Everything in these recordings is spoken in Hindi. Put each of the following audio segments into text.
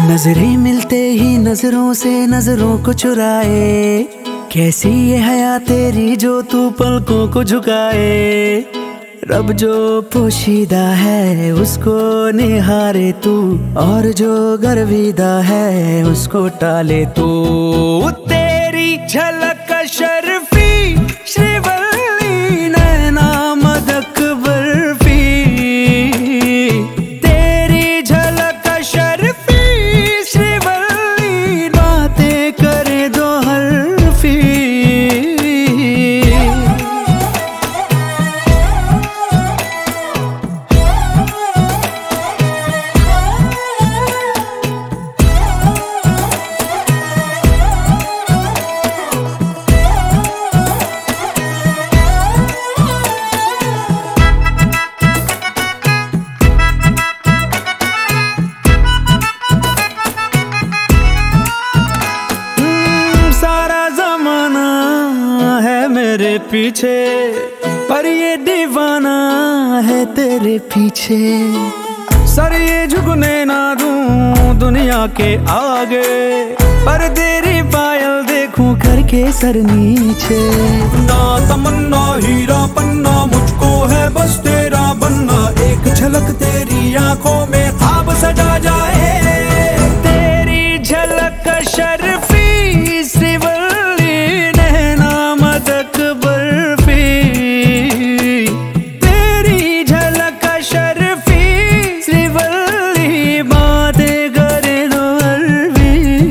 नजरें मिलते ही नजरों से नजरों को चुराए, कैसी ये हया तेरी जो तू पलकों को झुकाए। रब जो पोशीदा है उसको निहारे तू, और जो गर्विदा है उसको टाले तू। तेरी झलक शर्फी श्रीवल्ली नैना मदक बर्फी, तेरी झलक शर्फी श्रीवल्ली बातें करे दो हरफी। मेरे पीछे पर ये दीवाना है तेरे पीछे, सर ये झुकने ना दूं दुनिया के आगे, पर तेरी पायल देखूं करके सर नीचे। ना तमन्ना हीरा पन्ना मुझको है बस तेरा बनना, एक झलक तेरी आंखों में ख्वाब सजा जाए। तेरी झलक शर्फी श्रीवल्ली नैना मदक बर्फी, तेरी झलक शर्फी श्रीवल्ली बातें करे दो अरबी।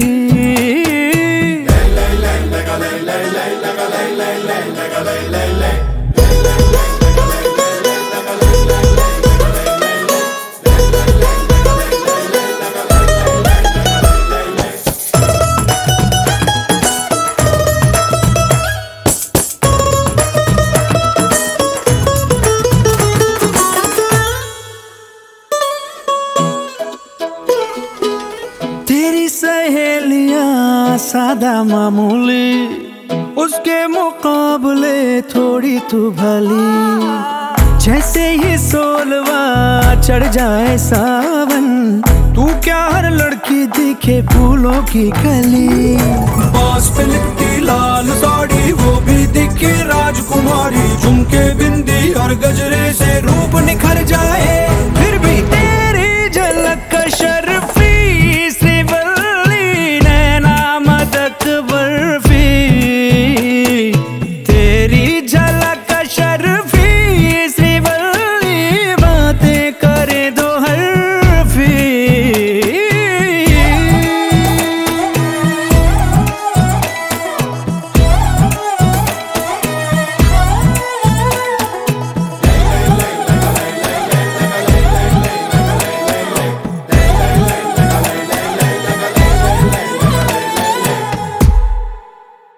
तेरी सहेलियां सादा मामूली, उसके मुकाबले थोड़ी तू भली। जैसे ही सोलवा चढ़ जाए सावन, तू क्या हर लड़की दिखे फूलों की कली। बांस पे लिपटी लाल साड़ी वो भी दिखे राजकुमारी, झुमके बिंदी और गजरे से रूप निखर जाए।